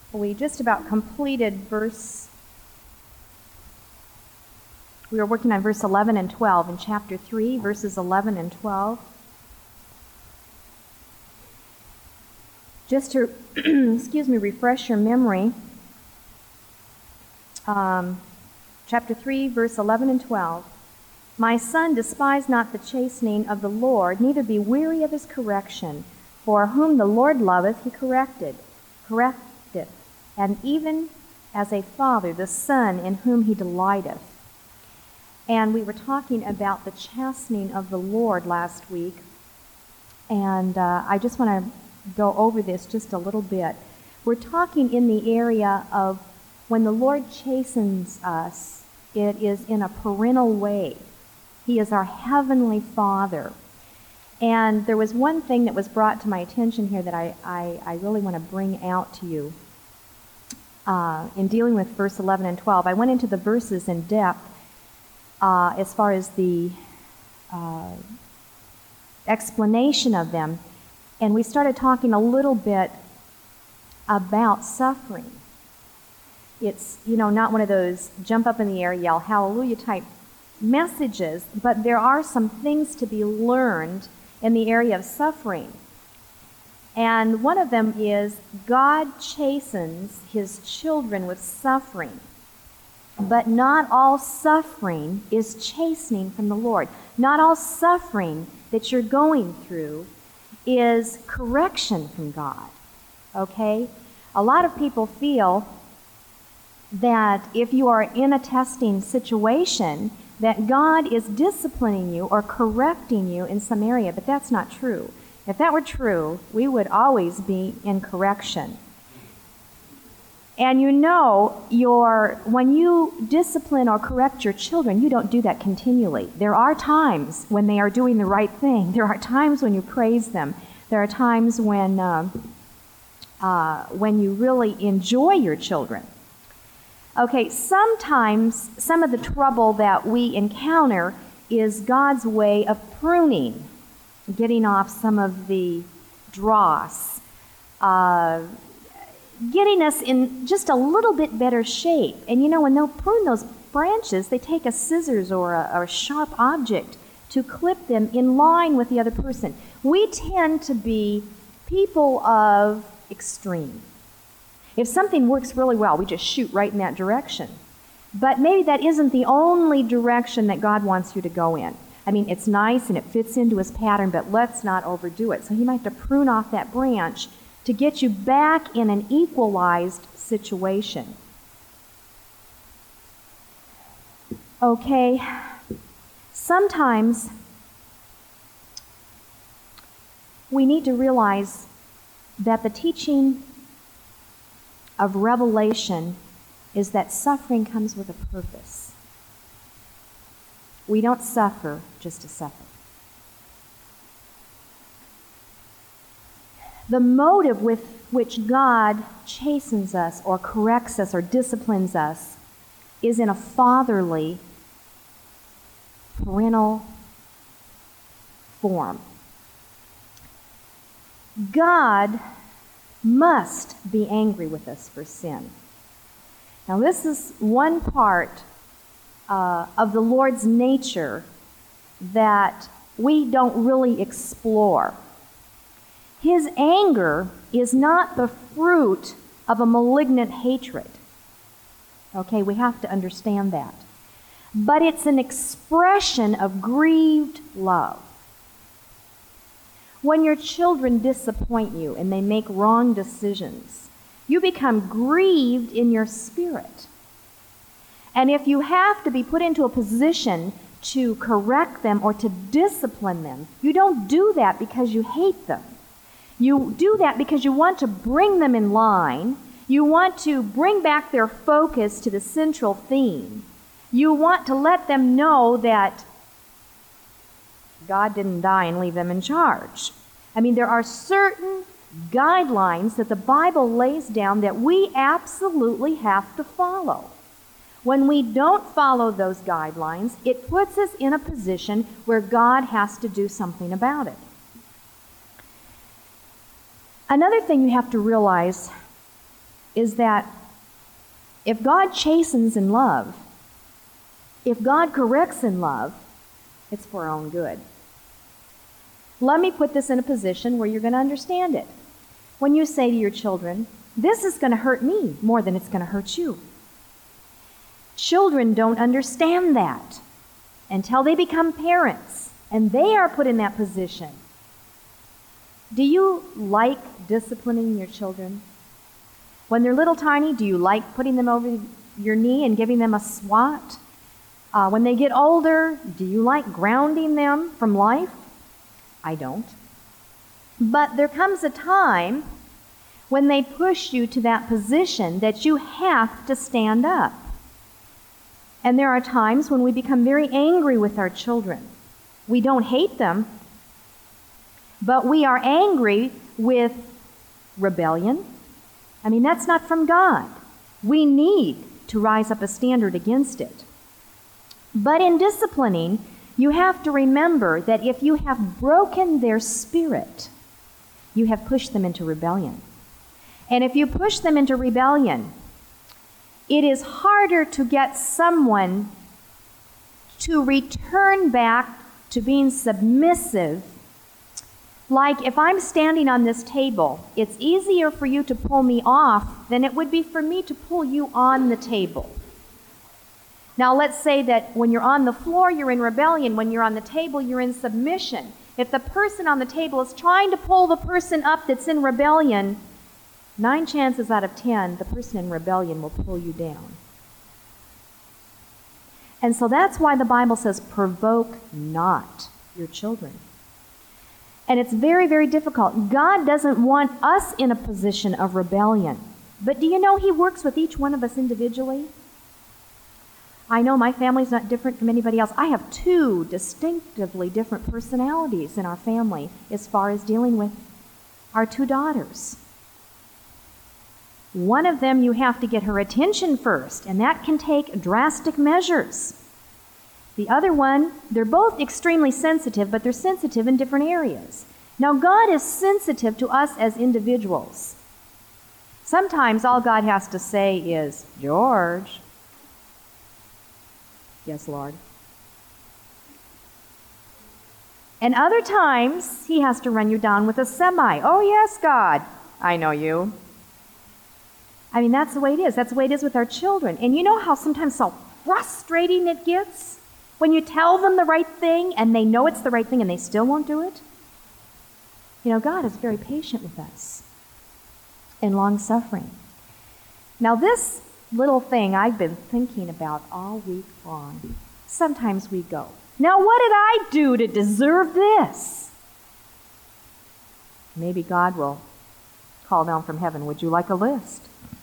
We just about completed we were working on verse 11 and 12 in chapter 3, verses 11 and 12. Just to, refresh your memory, chapter 3, verse 11 and 12. My son, despise not the chastening of the Lord, neither be weary of his correction. For whom the Lord loveth, he correcteth. And even as a father, the son in whom he delighteth. And we were talking about the chastening of the Lord last week. And I just want to go over this just a little bit. We're talking in the area of when the Lord chastens us, it is in a parental way. He is our heavenly Father. And there was one thing that was brought to my attention here that I really want to bring out to you. In dealing with verse 11 and 12, I went into the verses in depth as far as the explanation of them. And we started talking a little bit about suffering. It's, not one of those jump up in the air, yell hallelujah type messages, but there are some things to be learned in the area of suffering. And one of them is God chastens his children with suffering. But not all suffering is chastening from the Lord. Not all suffering that you're going through is correction from God. Okay? A lot of people feel that if you are in a testing situation, that God is disciplining you or correcting you in some area, but that's not true. If that were true, we would always be in correction. And when you discipline or correct your children, you don't do that continually. There are times when they are doing the right thing. There are times when you praise them. There are times when you really enjoy your children. Okay, sometimes some of the trouble that we encounter is God's way of pruning, getting off some of the dross, getting us in just a little bit better shape. And when they'll prune those branches, they take a scissors or a sharp object to clip them in line with the other person. We tend to be people of extreme. If something works really well, we just shoot right in that direction. But maybe that isn't the only direction that God wants you to go in. I mean, it's nice and it fits into his pattern, but let's not overdo it. So he might have to prune off that branch to get you back in an equalized situation. Okay, sometimes we need to realize that the teaching of Revelation is that suffering comes with a purpose. We don't suffer just to suffer. The motive with which God chastens us or corrects us or disciplines us is in a fatherly, parental form. God must be angry with us for sin. Now, this is one part of the Lord's nature that we don't really explore. His anger is not the fruit of a malignant hatred. Okay, we have to understand that. But it's an expression of grieved love. When your children disappoint you and they make wrong decisions, you become grieved in your spirit. And if you have to be put into a position to correct them or to discipline them, you don't do that because you hate them. You do that because you want to bring them in line. You want to bring back their focus to the central theme. You want to let them know that God didn't die and leave them in charge. I mean, there are certain guidelines that the Bible lays down that we absolutely have to follow. When we don't follow those guidelines, it puts us in a position where God has to do something about it. Another thing you have to realize is that if God chastens in love, if God corrects in love, it's for our own good. Let me put this in a position where you're going to understand it. When you say to your children, this is going to hurt me more than it's going to hurt you. Children don't understand that until they become parents, and they are put in that position. Do you like disciplining your children? When they're little tiny, do you like putting them over your knee and giving them a swat? When they get older, do you like grounding them from life? I don't. But there comes a time when they push you to that position that you have to stand up. And there are times when we become very angry with our children. We don't hate them, but we are angry with rebellion. I mean, that's not from God. We need to rise up a standard against it. But in disciplining, you have to remember that if you have broken their spirit, you have pushed them into rebellion. And if you push them into rebellion, it is harder to get someone to return back to being submissive. Like if I'm standing on this table, it's easier for you to pull me off than it would be for me to pull you on the table. Now let's say that when you're on the floor, you're in rebellion. When you're on the table, you're in submission. If the person on the table is trying to pull the person up that's in rebellion, 9 chances out of 10, the person in rebellion will pull you down. And so that's why the Bible says, provoke not your children. And it's very, very difficult. God doesn't want us in a position of rebellion. But do you know He works with each one of us individually? I know my family's not different from anybody else. I have 2 distinctively different personalities in our family as far as dealing with our 2 daughters. One of them, you have to get her attention first, and that can take drastic measures. The other one, they're both extremely sensitive, but they're sensitive in different areas. Now, God is sensitive to us as individuals. Sometimes all God has to say is, George. Yes, Lord. And other times, He has to run you down with a semi. Oh, yes, God. I know you. I mean, that's the way it is. That's the way it is with our children. And you know how sometimes so frustrating it gets when you tell them the right thing and they know it's the right thing and they still won't do it? You know, God is very patient with us and long-suffering. Now, this little thing I've been thinking about all week long. Sometimes we go, now what did I do to deserve this? Maybe God will call down from heaven, would you like a list?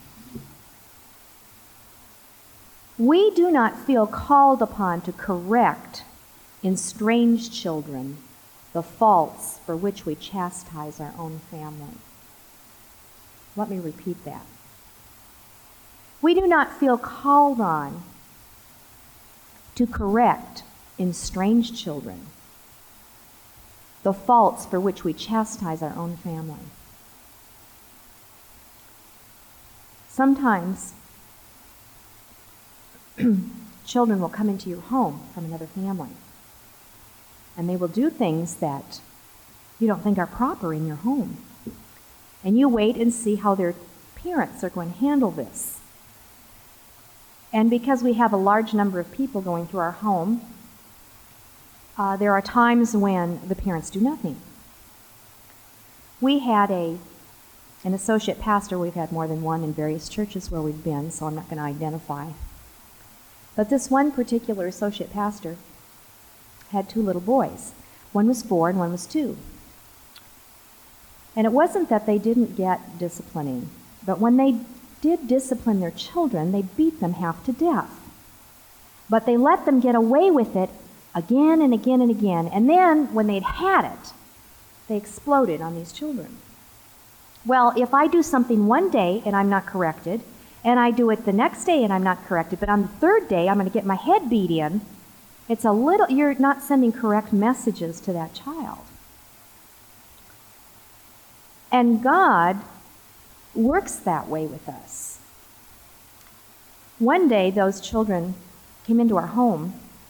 We do not feel called upon to correct in strange children the faults for which we chastise our own family. Let me repeat that. We do not feel called on to correct in strange children the faults for which we chastise our own family. Sometimes children will come into your home from another family, and they will do things that you don't think are proper in your home. And you wait and see how their parents are going to handle this. And because we have a large number of people going through our home, there are times when the parents do nothing. We had an associate pastor. We've had more than one in various churches where we've been, so I'm not going to identify. But this one particular associate pastor had 2 little boys. One was 4 and one was 2. And it wasn't that they didn't get disciplining, but when they did discipline their children, they beat them half to death. But they let them get away with it again and again and again. And then, when they'd had it, they exploded on these children. Well, if I do something one day and I'm not corrected, and I do it the next day and I'm not corrected, but on the 3rd day I'm going to get my head beat in, you're not sending correct messages to that child. And God works that way with us. One day, those children came into our home,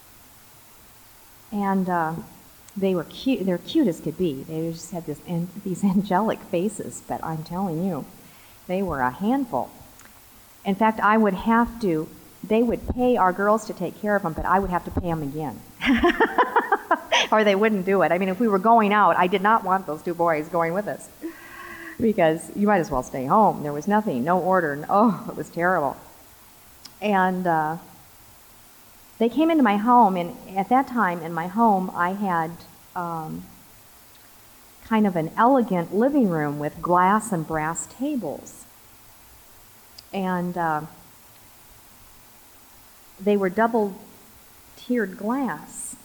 and they were cute. They're cute as could be. They just had these angelic faces, but I'm telling you, they were a handful. In fact, they would pay our girls to take care of them, but I would have to pay them again. Or they wouldn't do it. I mean, if we were going out, I did not want those two boys going with us, because you might as well stay home. There was nothing, no order. It was terrible. And they came into my home, and at that time in my home, I had kind of an elegant living room with glass and brass tables. And they were double-tiered glass.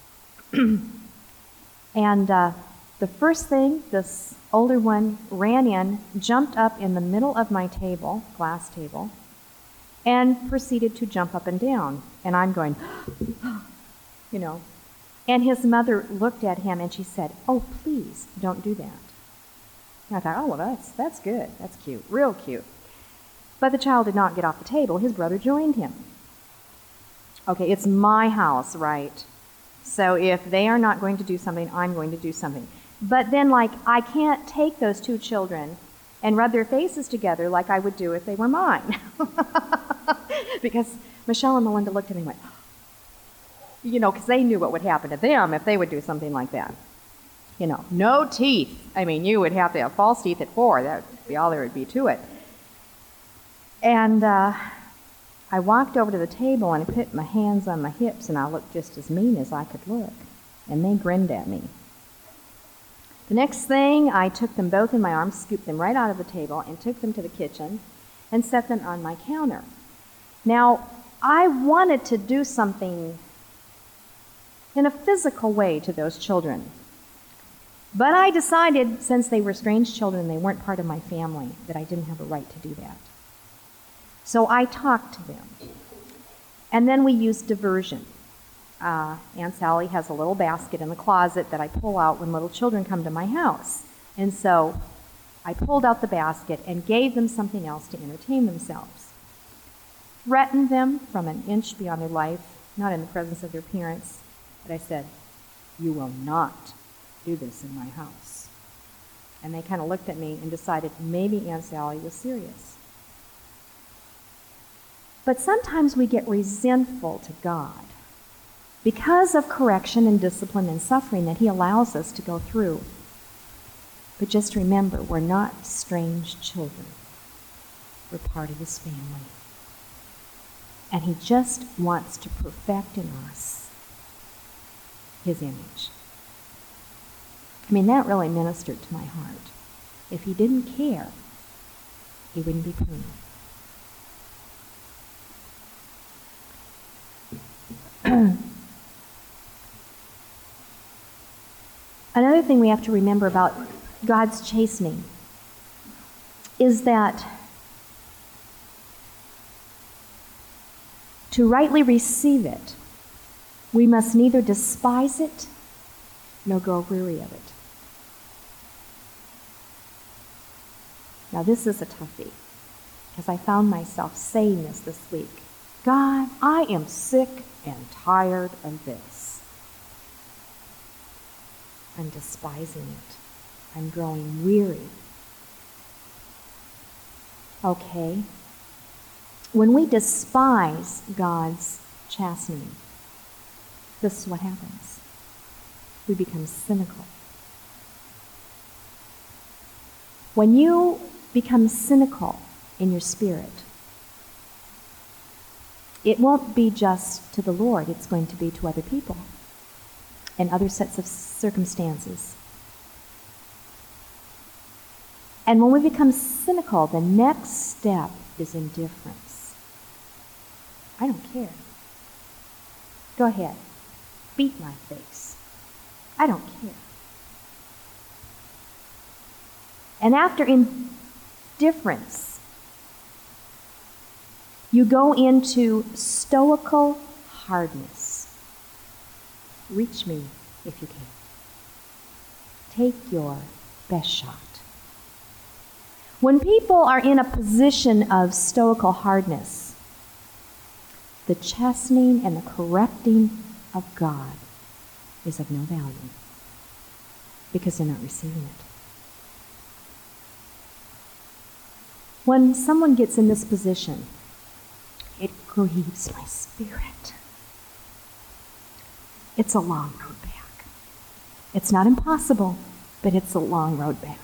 And the first thing, this older one ran in, jumped up in the middle of my table, glass table, and proceeded to jump up and down. And I'm going, you know. And his mother looked at him and she said, "Oh, please, don't do that." And I thought, oh, well, that's good. That's cute, real cute. But the child did not get off the table. His brother joined him. Okay, it's my house, right? So if they are not going to do something, I'm going to do something. But then, I can't take those two children and rub their faces together like I would do if they were mine. Because Michelle and Melinda looked at me and went, because they knew what would happen to them if they would do something like that. No teeth. I mean, you would have to have false teeth at 4. That would be all there would be to it. And I walked over to the table and I put my hands on my hips, and I looked just as mean as I could look. And they grinned at me. The next thing, I took them both in my arms, scooped them right out of the table, and took them to the kitchen and set them on my counter. Now, I wanted to do something in a physical way to those children. But I decided, since they were strange children and they weren't part of my family, that I didn't have a right to do that. So I talked to them. And then we used diversion. Aunt Sally has a little basket in the closet that I pull out when little children come to my house. And so I pulled out the basket and gave them something else to entertain themselves. Threatened them from an inch beyond their life, not in the presence of their parents, but I said, "You will not do this in my house." And they kind of looked at me and decided maybe Aunt Sally was serious. But sometimes we get resentful to God because of correction and discipline and suffering that He allows us to go through. But just remember, we're not strange children. We're part of His family. And He just wants to perfect in us His image. I mean, that really ministered to my heart. If He didn't care, He wouldn't be pruning. Another thing we have to remember about God's chastening is that to rightly receive it, we must neither despise it nor grow weary of it. Now, this is a toughie, because I found myself saying this week. God, I am sick and tired of this. I'm despising it. I'm growing weary. Okay. When we despise God's chastening, this is what happens. We become cynical. When you become cynical in your spirit, it won't be just to the Lord, it's going to be to other people and other sets of circumstances. And when we become cynical, the next step is indifference. I don't care. Go ahead. Beat my face. I don't care. And after indifference, you go into stoical hardness. Reach me if you can. Take your best shot. When people are in a position of stoical hardness, the chastening and the correcting of God is of no value because they're not receiving it. When someone gets in this position, it grieves my spirit. It's a long road back. It's not impossible, but it's a long road back.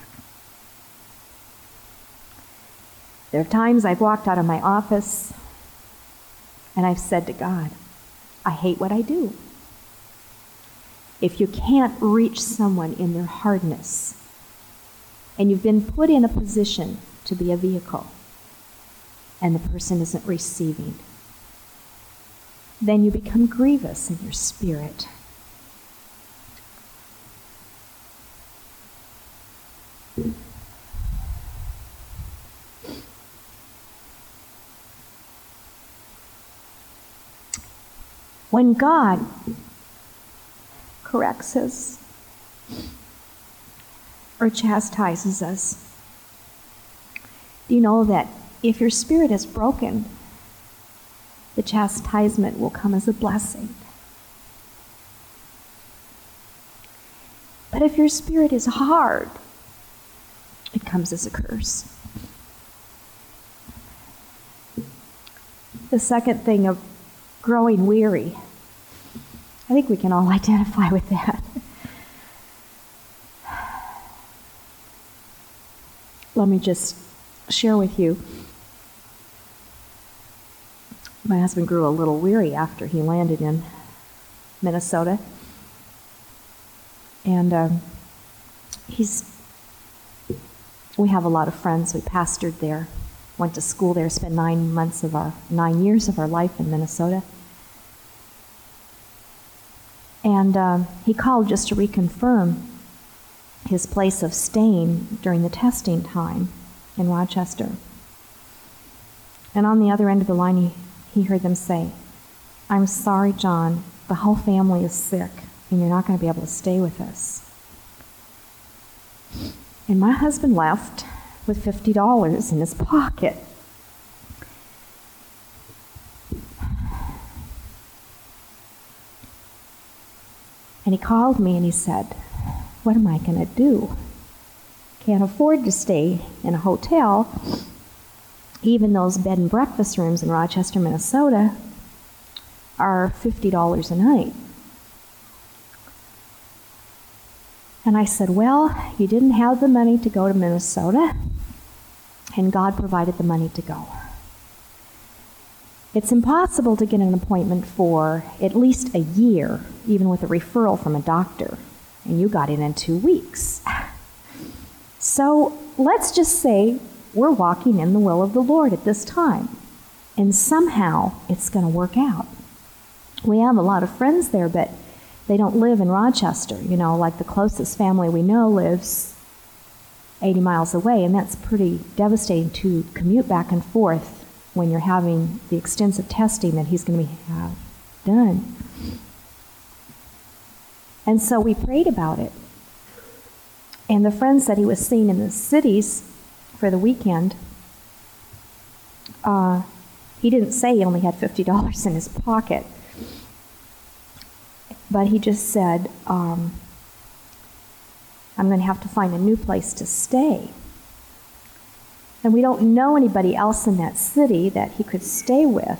There are times I've walked out of my office and I've said to God, I hate what I do. If you can't reach someone in their hardness and you've been put in a position to be a vehicle and the person isn't receiving, then you become grievous in your spirit. When God corrects us or chastises us, do you know that if your spirit is broken, the chastisement will come as a blessing? But if your spirit is hard, it comes as a curse. The second thing of growing weary, I think we can all identify with that. Let me just share with you. My husband grew a little weary after he landed in Minnesota. And we have a lot of friends. We pastored there, went to school there, spent 9 years of our life in Minnesota. And he called just to reconfirm his place of staying during the testing time in Rochester. And on the other end of the line, he heard them say, I'm sorry, John, the whole family is sick, and you're not going to be able to stay with us. And my husband left with $50 in his pocket. And he called me and he said, what am I going to do? Can't afford to stay in a hotel. Even those bed and breakfast rooms in Rochester, Minnesota are $50 a night. And I said, well, you didn't have the money to go to Minnesota, and God provided the money to go. It's impossible to get an appointment for at least a year, even with a referral from a doctor, and you got it in 2 weeks. So let's just say we're walking in the will of the Lord at this time, and somehow it's going to work out. We have a lot of friends there, but they don't live in Rochester. You know, like the closest family we know lives 80 miles away, and that's pretty devastating to commute back and forth when you're having the extensive testing that he's going to have done. And so we prayed about it. And the friends that he was seeing in the cities for the weekend, he didn't say he only had $50 in his pocket. But he just said, I'm going to have to find a new place to stay. And we don't know anybody else in that city that he could stay with.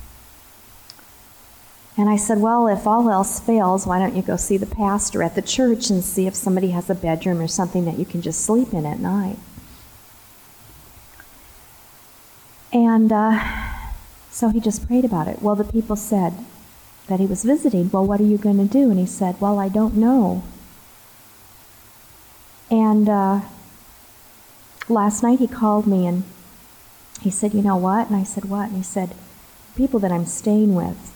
And I said, well, if all else fails, why don't you go see the pastor at the church and see if somebody has a bedroom or something that you can just sleep in at night. And so he just prayed about it. Well, the people said that he was visiting, well, what are you going to do? And he said, well, I don't know. And last night he called me and he said, you know what? And I said, what? And he said, people that I'm staying with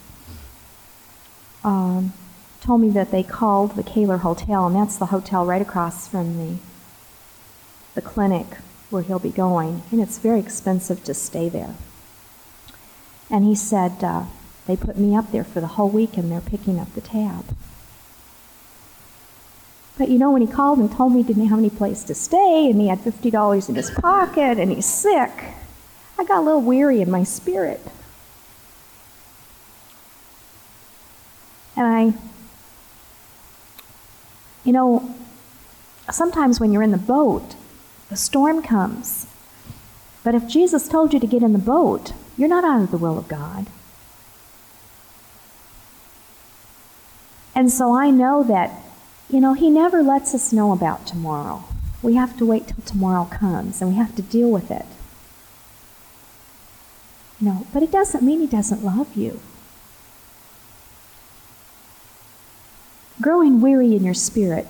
told me that they called the Kaler Hotel, and that's the hotel right across from the clinic where he'll be going, and it's very expensive to stay there. And he said, they put me up there for the whole week, and they're picking up the tab. But when he called and told me he didn't have any place to stay, and he had $50 in his pocket, and he's sick, I got a little weary in my spirit. And sometimes when you're in the boat, the storm comes. But if Jesus told you to get in the boat, you're not out of the will of God. And so I know that, he never lets us know about tomorrow. We have to wait till tomorrow comes, and we have to deal with it. But it doesn't mean he doesn't love you. Growing weary in your spirit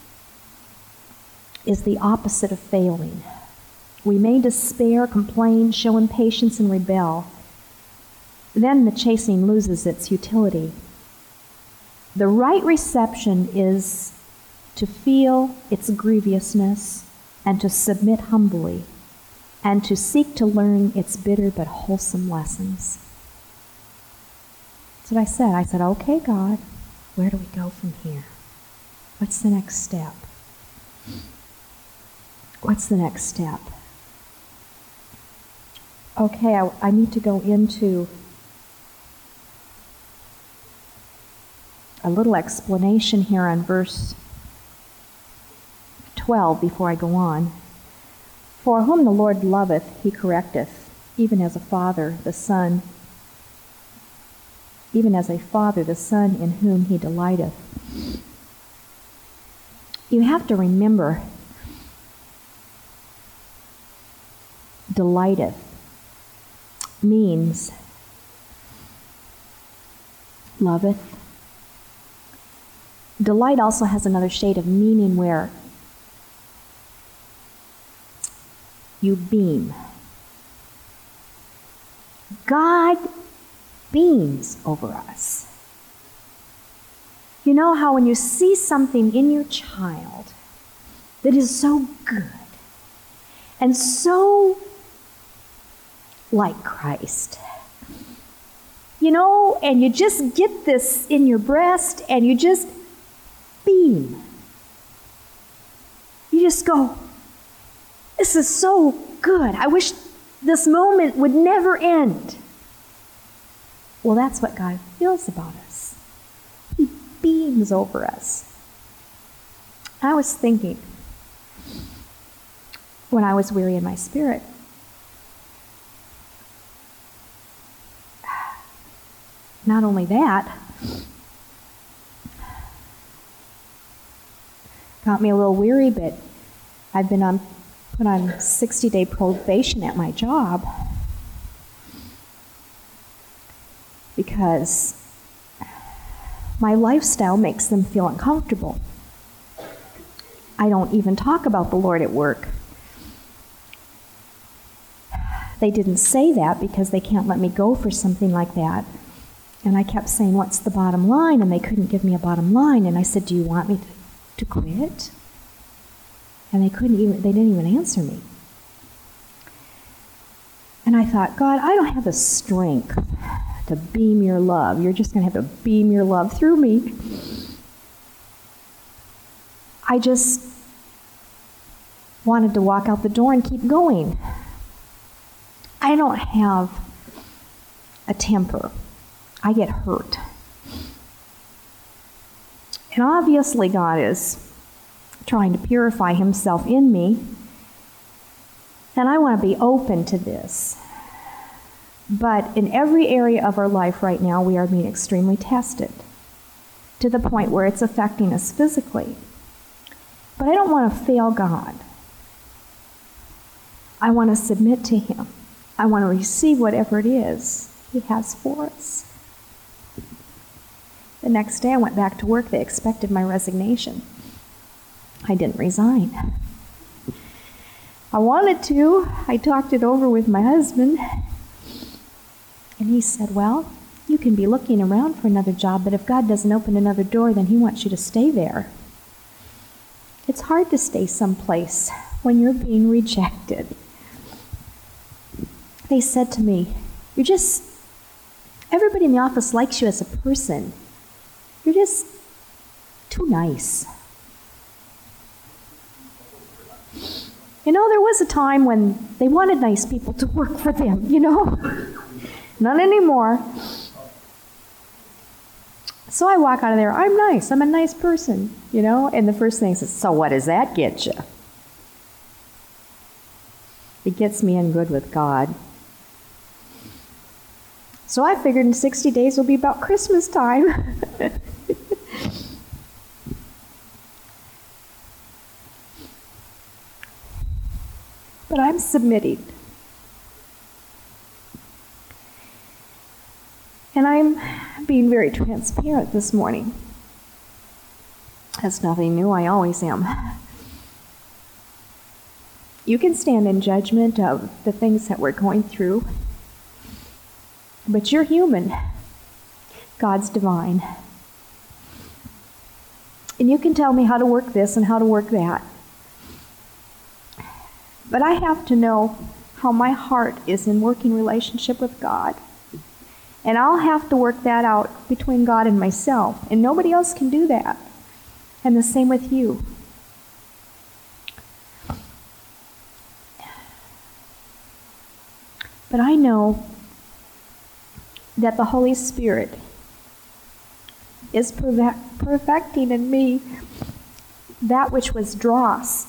is the opposite of failing. We may despair, complain, show impatience, and rebel. Then the chasing loses its utility. The right reception is to feel its grievousness and to submit humbly and to seek to learn its bitter but wholesome lessons. That's what I said. I said, okay, God, where do we go from here? What's the next step? What's the next step? Okay, I need to go into a little explanation here on verse 12 before I go on. For whom the Lord loveth, he correcteth, even as a father, the Son, even as a father, the Son in whom he delighteth. You have to remember, delighteth means loveth. Delight also has another shade of meaning where you beam. God beams over us. You know how when you see something in your child that is so good and so like Christ, and you just get this in your breast and you just beam. You just go, this is so good. I wish this moment would never end. Well, that's what God feels about us. He beams over us. I was thinking, when I was weary in my spirit, not only that, got me a little weary, but I've been put on 60-day probation at my job because my lifestyle makes them feel uncomfortable. I don't even talk about the Lord at work. They didn't say that because they can't let me go for something like that. And I kept saying, what's the bottom line? And they couldn't give me a bottom line. And I said, do you want me to quit? And they didn't even answer me. And I thought, God, I don't have the strength to beam your love. You're just going to have to beam your love through me. I just wanted to walk out the door and keep going. I don't have a temper. I get hurt. And obviously God is trying to purify himself in me. And I want to be open to this. But in every area of our life right now, we are being extremely tested to the point where it's affecting us physically. But I don't want to fail God. I want to submit to him. I want to receive whatever it is he has for us. The next day I went back to work. They expected my resignation. I didn't resign. I wanted to. I talked it over with my husband. And he said, well, you can be looking around for another job, but if God doesn't open another door, then he wants you to stay there. It's hard to stay someplace when you're being rejected. They said to me, everybody in the office likes you as a person. You're just too nice. There was a time when they wanted nice people to work for them, Not anymore. So I walk out of there, I'm nice, I'm a nice person, And the first thing is, so what does that get you? It gets me in good with God. So I figured in 60 days will be about Christmas time. But I'm submitting. And I'm being very transparent this morning. That's nothing new, I always am. You can stand in judgment of the things that we're going through, but you're human. God's divine. And you can tell me how to work this and how to work that. But I have to know how my heart is in working relationship with God. And I'll have to work that out between God and myself. And nobody else can do that. And the same with you. But I know that the Holy Spirit is perfecting in me that which was dross.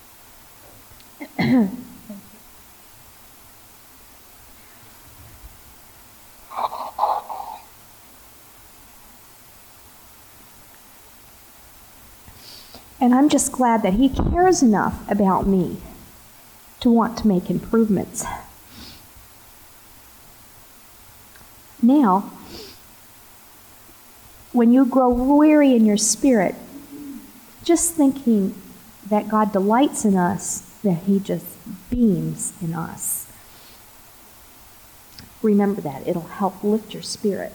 And I'm just glad that He cares enough about me to want to make improvements. Now, when you grow weary in your spirit, just thinking that God delights in us, that He just beams in us. Remember that. It'll help lift your spirit.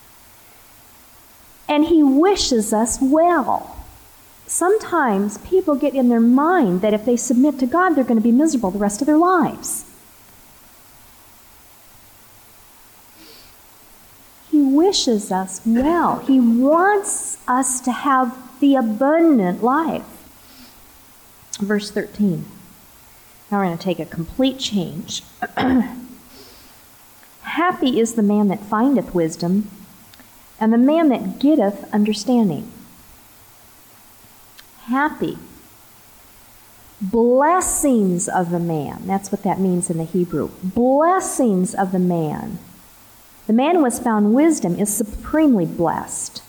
And He wishes us well. Sometimes people get in their mind that if they submit to God, they're going to be miserable the rest of their lives. He wishes us well. He wants us to have the abundant life. Verse 13. Now we're going to take a complete change. Happy is the man that findeth wisdom, and the man that getteth understanding. Happy. Blessings of the man. That's what that means in the Hebrew. Blessings of the man. The man who has found wisdom is supremely blessed.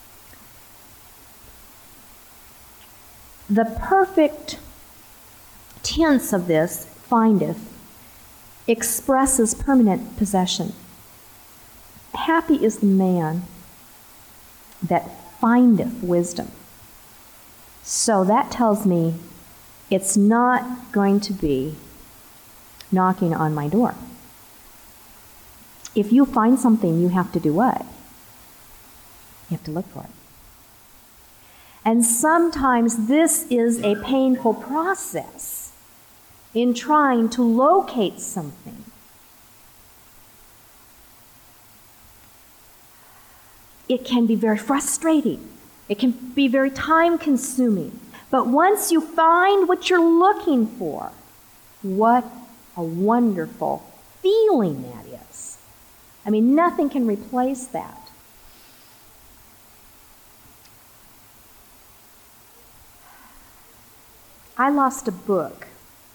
The perfect tense of this, findeth, expresses permanent possession. Happy is the man that findeth wisdom. So that tells me it's not going to be knocking on my door. If you find something, you have to do what? You have to look for it. And sometimes this is a painful process in trying to locate something. It can be very frustrating. It can be very time-consuming. But once you find what you're looking for, what a wonderful feeling that is. I mean, nothing can replace that. I lost a book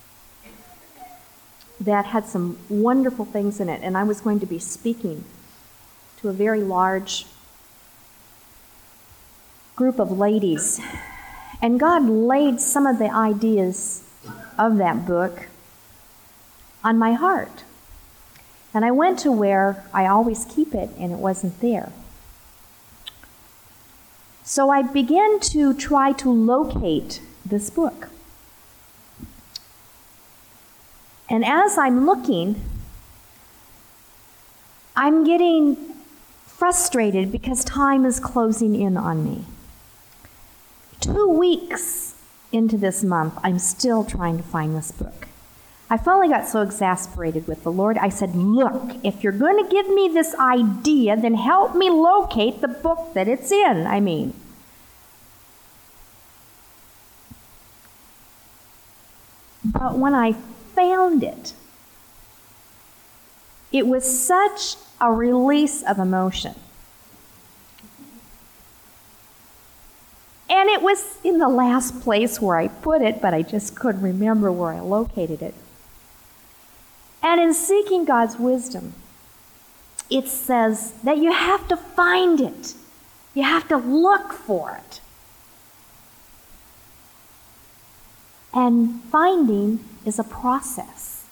that had some wonderful things in it, and I was going to be speaking to a very large group of ladies. And God laid some of the ideas of that book on my heart. And I went to where I always keep it, and it wasn't there. So I began to try to locate this book. And as I'm looking, I'm getting frustrated because time is closing in on me. 2 weeks into this month, I'm still trying to find this book. I finally got so exasperated with the Lord, I said, look, if you're going to give me this idea, then help me locate the book that it's in, But But when I found it, it was such a release of emotion. And it was in the last place where I put it, but I just couldn't remember where I located it. And in seeking God's wisdom, it says that you have to find it. You have to look for it. And finding is a process.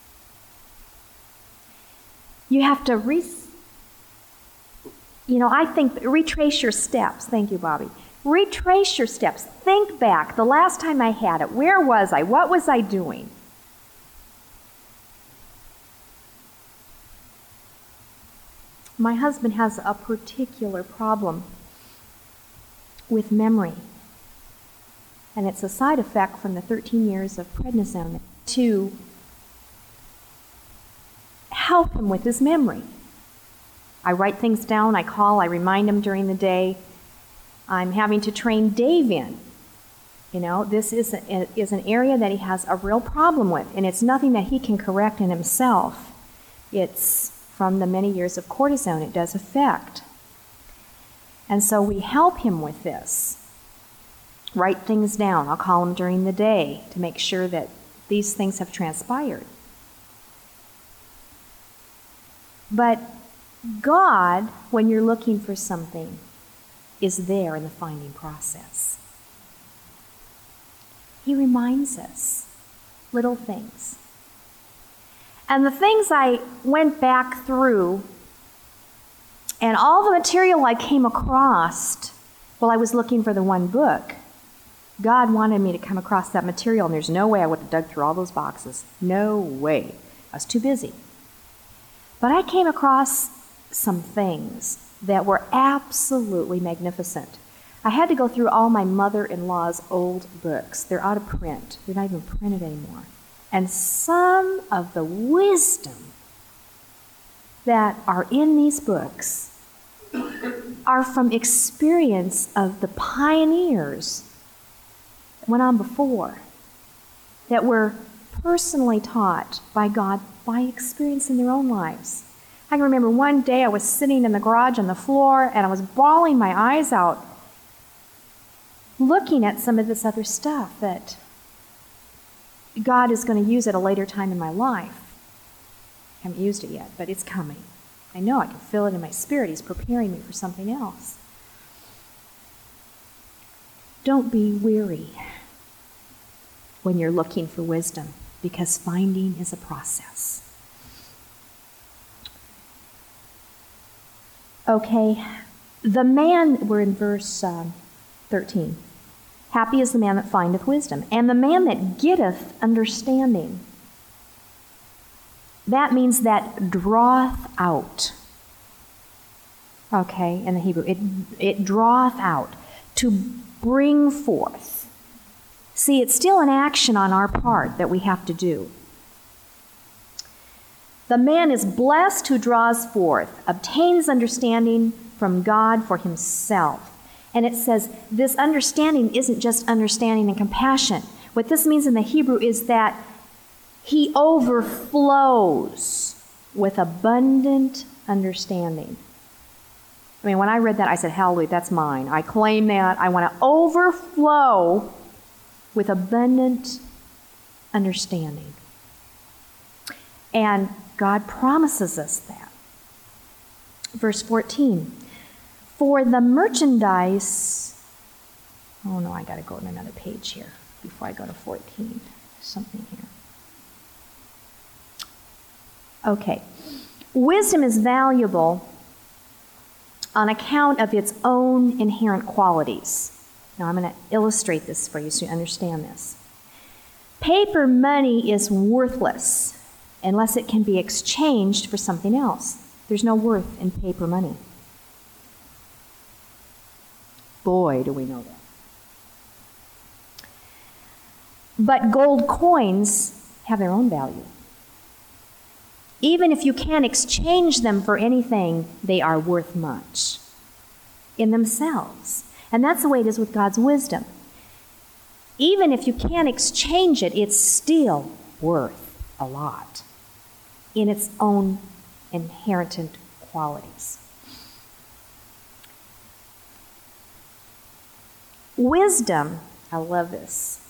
You have to I think retrace your steps. Thank you, Bobby. Retrace your steps. Think back. The last time I had it, where was I? What was I doing? My husband has a particular problem with memory. And it's a side effect from the 13 years of prednisone to help him with his memory. I write things down, I call, I remind him during the day. I'm having to train Dave in. This is an area that he has a real problem with, and it's nothing that he can correct in himself. It's from the many years of cortisone it does affect. And so we help him with this. Write things down. I'll call him during the day to make sure that these things have transpired. But God, when you're looking for something, is there in the finding process. He reminds us little things. And the things I went back through, and all the material I came across while I was looking for the one book, God wanted me to come across that material, and there's no way I would have dug through all those boxes. No way. I was too busy. But I came across some things that were absolutely magnificent. I had to go through all my mother-in-law's old books. They're out of print. They're not even printed anymore. And some of the wisdom that are in these books are from experience of the pioneers that went on before, that were personally taught by God by experience in their own lives. I can remember one day I was sitting in the garage on the floor and I was bawling my eyes out looking at some of this other stuff that God is going to use at a later time in my life. I haven't used it yet, but it's coming. I know I can feel it in my spirit. He's preparing me for something else. Don't be weary when you're looking for wisdom, because finding is a process. Okay, we're in verse 13. Happy is the man that findeth wisdom, and the man that getteth understanding. That means that draweth out. Okay, in the Hebrew, it draweth out, to bring forth. See, it's still an action on our part that we have to do. The man is blessed who draws forth, obtains understanding from God for himself. And it says this understanding isn't just understanding and compassion. What this means in the Hebrew is that he overflows with abundant understanding. I mean, when I read that, I said, hallelujah, that's mine. I claim that. I want to overflow with abundant understanding. And God promises us that. Verse 14. For the merchandise... Oh, no, I got to go on another page here before I go to 14. There's something here. Okay. Wisdom is valuable on account of its own inherent qualities. Now, I'm going to illustrate this for you so you understand this. Paper money is worthless unless it can be exchanged for something else. There's no worth in paper money. Boy, do we know that. But gold coins have their own value. Even if you can't exchange them for anything, they are worth much in themselves. And that's the way it is with God's wisdom. Even if you can't exchange it, it's still worth a lot in its own inherent qualities. Wisdom, I love this.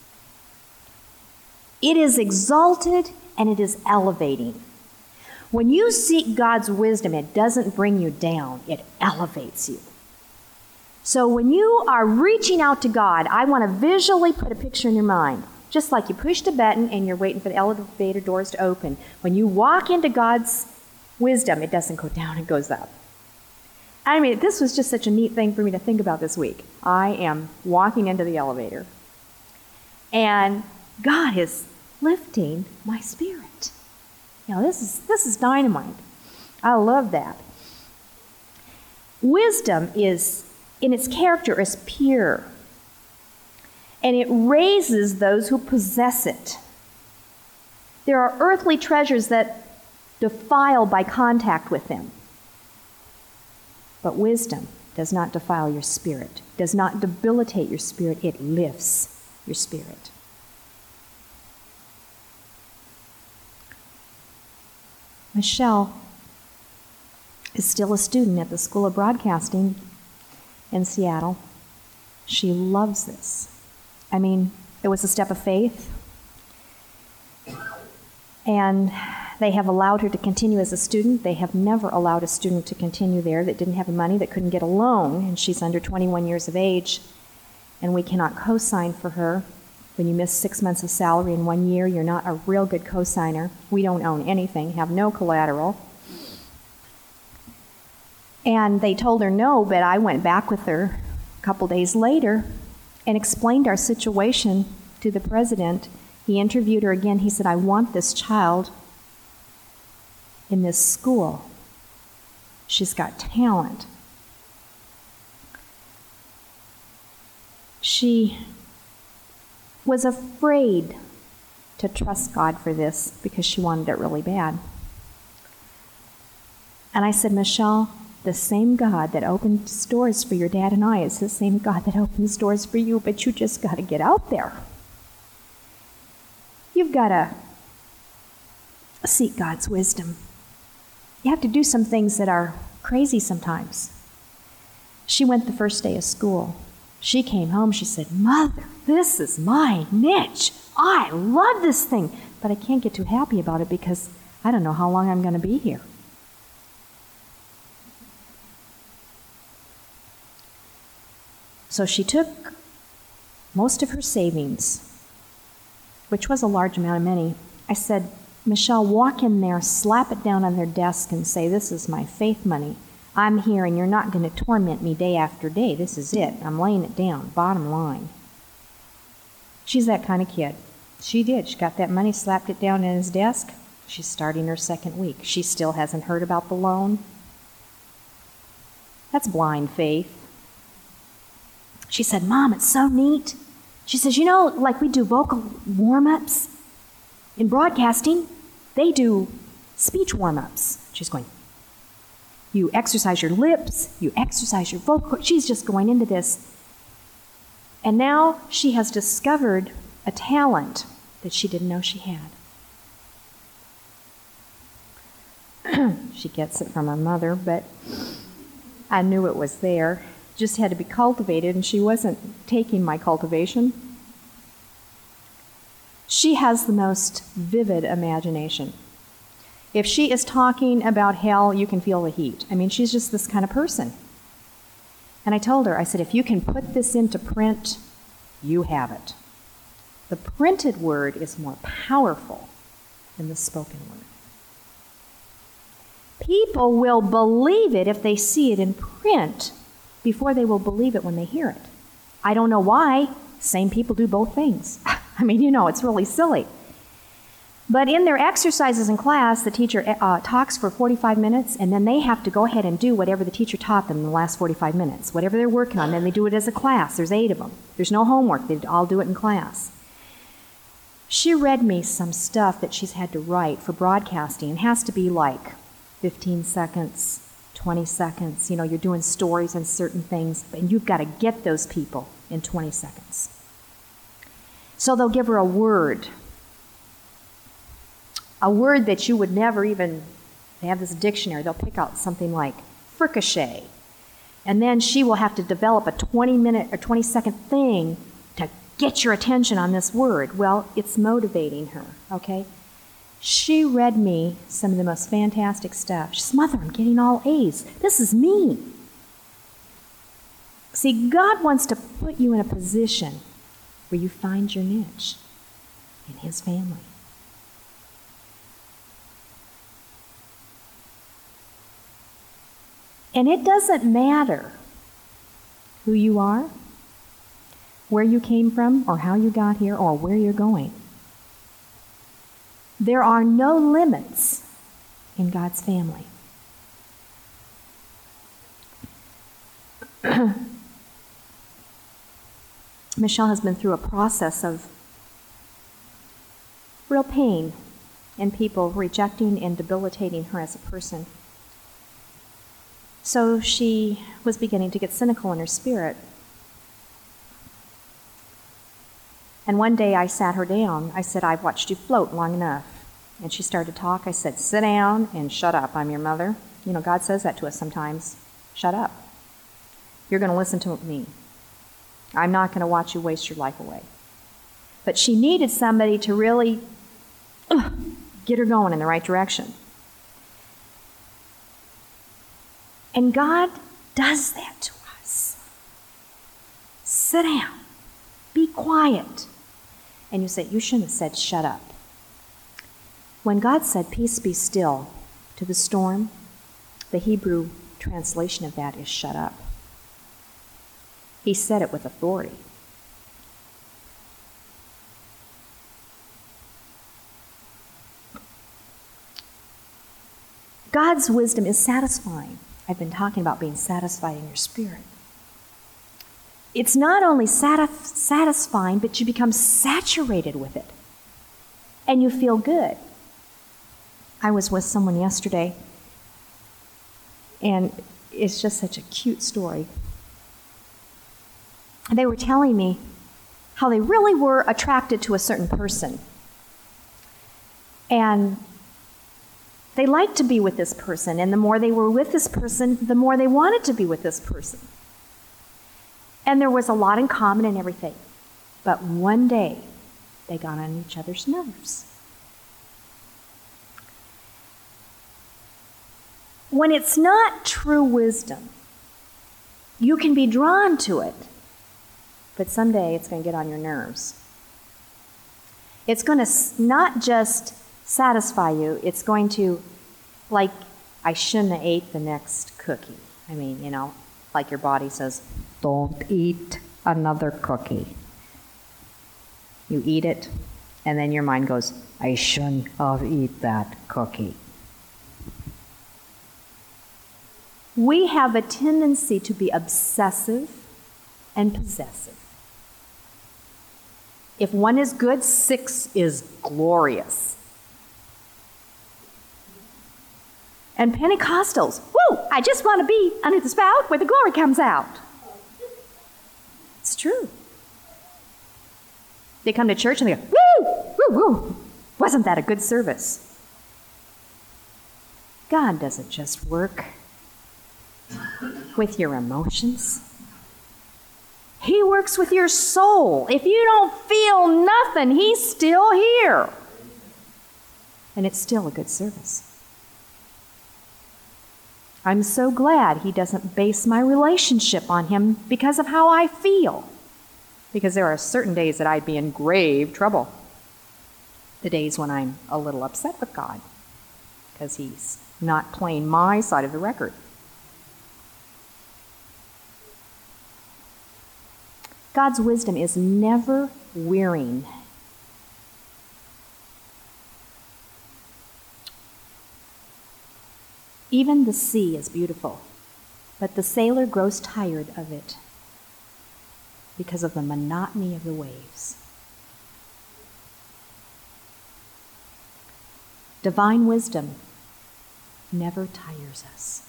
It is exalted and it is elevating. When you seek God's wisdom, it doesn't bring you down, it elevates you. So when you are reaching out to God, I want to visually put a picture in your mind, just like you pushed a button and you're waiting for the elevator doors to open. When you walk into God's wisdom, it doesn't go down, it goes up. I mean, this was just such a neat thing for me to think about this week. I am walking into the elevator, and God is lifting my spirit. You know, this is dynamite. I love that. Wisdom is, in its character, is pure, and it raises those who possess it. There are earthly treasures that defile by contact with them. But wisdom does not defile your spirit, does not debilitate your spirit, it lifts your spirit. Michelle is still a student at the School of Broadcasting in Seattle. She loves this. I mean, it was a step of faith. And they have allowed her to continue as a student. They have never allowed a student to continue there that didn't have the money, that couldn't get a loan, and she's under 21 years of age, and we cannot co-sign for her. When you miss 6 months of salary in 1 year, you're not a real good co-signer. We don't own anything, have no collateral. And they told her no, but I went back with her a couple days later and explained our situation to the president. He interviewed her again. He said, I want this child in this school. She's got talent. She was afraid to trust God for this because she wanted it really bad. And I said, Michelle, the same God that opens doors for your dad and I is the same God that opens doors for you, but you just got to get out there. You've got to seek God's wisdom. You have to do some things that are crazy sometimes. She went the first day of school. She came home, she said, Mother, this is my niche. I love this thing, but I can't get too happy about it because I don't know how long I'm going to be here. So she took most of her savings, which was a large amount of money. I said, Michelle, walk in there, slap it down on their desk and say, this is my faith money. I'm here and you're not going to torment me day after day. This is it. I'm laying it down, bottom line. She's that kind of kid. She did. She got that money, slapped it down in his desk. She's starting her second week. She still hasn't heard about the loan. That's blind faith. She said, Mom, it's so neat. She says, you know, like we do vocal warm-ups in broadcasting, they do speech warm-ups. She's going, you exercise your lips, you exercise your vocal. She's just going into this. And now she has discovered a talent that she didn't know she had. She gets it from her mother, but I knew it was there. Just had to be cultivated, and she wasn't taking my cultivation. She has the most vivid imagination. If she is talking about hell, you can feel the heat. I mean, she's just this kind of person. And I told her, I said, if you can put this into print, you have it. The printed word is more powerful than the spoken word. People will believe it if they see it in print before they will believe it when they hear it. I don't know why. Same people do both things. I mean, you know, it's really silly. But in their exercises in class, the teacher talks for 45 minutes, and then they have to go ahead and do whatever the teacher taught them in the last 45 minutes. Whatever they're working on, then they do it as a class. There's 8 of them. There's no homework. They all do it in class. She read me some stuff that she's had to write for broadcasting. It has to be like 15 seconds, 20 seconds. You know, you're doing stories on certain things, and you've got to get those people in 20 seconds. So they'll give her a word that you would never even, they have this dictionary, they'll pick out something like fricasserie. And then she will have to develop a 20-minute or 20-second thing to get your attention on this word. Well, it's motivating her, okay? She read me some of the most fantastic stuff. She says, Mother, I'm getting all A's. This is me. See, God wants to put you in a position where you find your niche in His family. And it doesn't matter who you are, where you came from, or how you got here, or where you're going. There are no limits in God's family. Michelle has been through a process of real pain and people rejecting and debilitating her as a person. So she was beginning to get cynical in her spirit. And one day I sat her down. I said, I've watched you float long enough. And she started to talk. I said, sit down and shut up. I'm your mother. You know, God says that to us sometimes. Shut up. You're going to listen to me. I'm not going to watch you waste your life away. But she needed somebody to really get her going in the right direction. And God does that to us. Sit down. Be quiet. And you say, you shouldn't have said shut up. When God said, peace be still to the storm, the Hebrew translation of that is shut up. He said it with authority. God's wisdom is satisfying. I've been talking about being satisfied in your spirit. It's not only satisfying, but you become saturated with it. And you feel good. I was with someone yesterday, and it's just such a cute story. They were telling me how they really were attracted to a certain person. And they liked to be with this person, and the more they were with this person, the more they wanted to be with this person. And there was a lot in common and everything. But one day, they got on each other's nerves. When it's not true wisdom, you can be drawn to it, but someday it's going to get on your nerves. It's going to not just satisfy you, it's going to, like, I shouldn't have ate the next cookie. I mean, you know, like your body says, don't eat another cookie. You eat it, and then your mind goes, I shouldn't have eaten that cookie. We have a tendency to be obsessive and possessive. If one is good, 6 is glorious. And Pentecostals, woo, I just want to be under the spout where the glory comes out. It's true. They come to church and they go, woo, woo, woo. Wasn't that a good service? God doesn't just work with your emotions. He works with your soul. If you don't feel nothing, He's still here. And it's still a good service. I'm so glad He doesn't base my relationship on Him because of how I feel. Because there are certain days that I'd be in grave trouble. The days when I'm a little upset with God because He's not playing my side of the record. God's wisdom is never wearying. Even the sea is beautiful, but the sailor grows tired of it because of the monotony of the waves. Divine wisdom never tires us.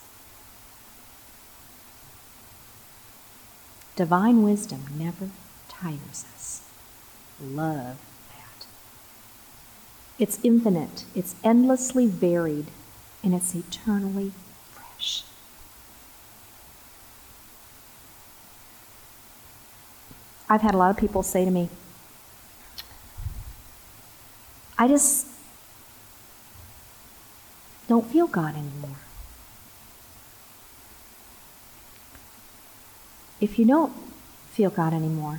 Divine wisdom never tires us. love that. It's infinite, it's endlessly varied, and it's eternally fresh. I've had a lot of people say to me, I just don't feel God anymore. If you don't feel God anymore,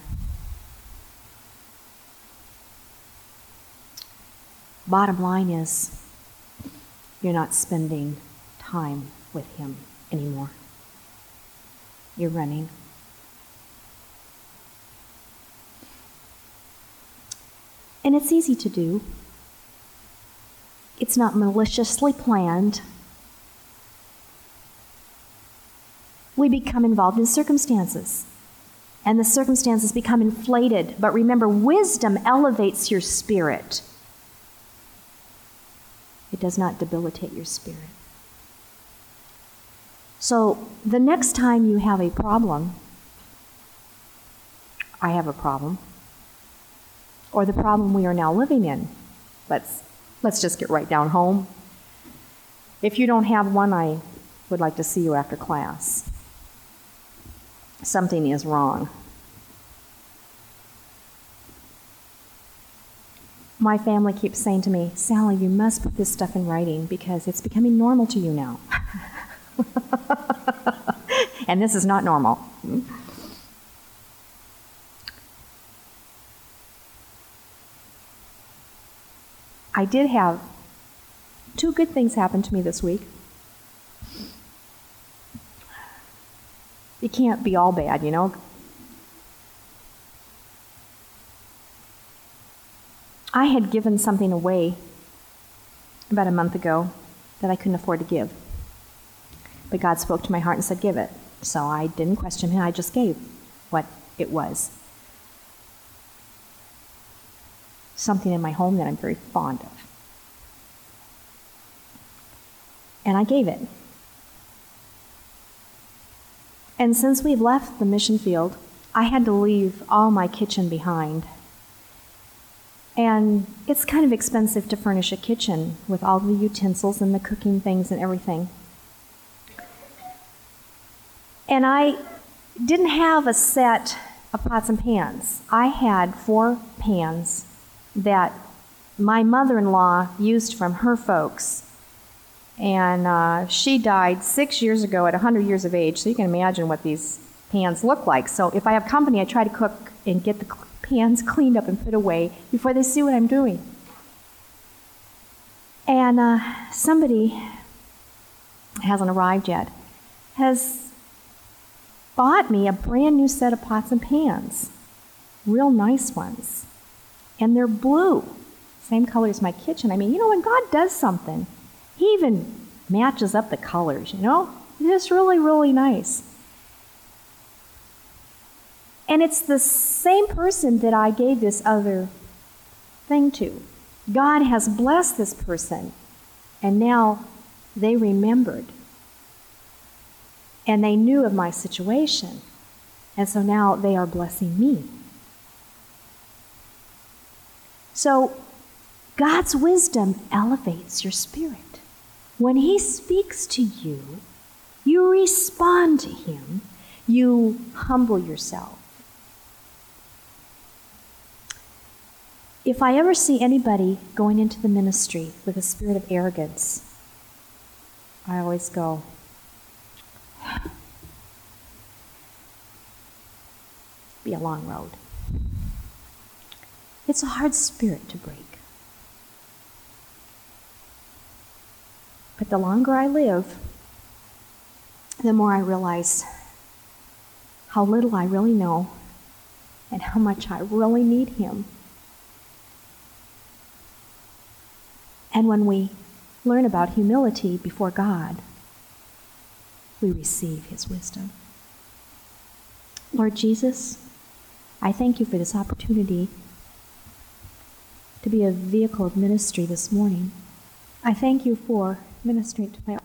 bottom line is you're not spending time with Him anymore. You're running. And it's easy to do. It's not maliciously planned. We become involved in circumstances, and the circumstances become inflated. But remember, wisdom elevates your spirit. It does not debilitate your spirit. So the next time you have a problem, I have a problem, or the problem we are now living in, let's just get right down home. If you don't have one, I would like to see you after class. Something is wrong. My family keeps saying to me, Sally, you must put this stuff in writing because it's becoming normal to you now. And this is not normal. I did have 2 good things happen to me this week. It can't be all bad, you know. I had given something away about a month ago that I couldn't afford to give. But God spoke to my heart and said, give it. So I didn't question Him, I just gave what it was. Something in my home that I'm very fond of. And I gave it. And since we've left the mission field, I had to leave all my kitchen behind. And it's kind of expensive to furnish a kitchen with all the utensils and the cooking things and everything. And I didn't have a set of pots and pans. I had 4 pans that my mother-in-law used from her folks. And she died 6 years ago at 100 years of age, so you can imagine what these pans look like. So if I have company, I try to cook and get the pans cleaned up and put away before they see what I'm doing. And somebody hasn't arrived yet, has bought me a brand new set of pots and pans, real nice ones. And they're blue, same color as my kitchen. I mean, you know, when God does something, He even matches up the colors, you know? It's just really, really nice. And it's the same person that I gave this other thing to. God has blessed this person, and now they remembered. And they knew of my situation, and so now they are blessing me. So God's wisdom elevates your spirit. When He speaks to you, you respond to Him. You humble yourself. If I ever see anybody going into the ministry with a spirit of arrogance, I always go, be a long road. It's a hard spirit to break. But the longer I live, the more I realize how little I really know and how much I really need Him. And when we learn about humility before God, we receive His wisdom. Lord Jesus, I thank You for this opportunity to be a vehicle of ministry this morning. I thank You for ministering to my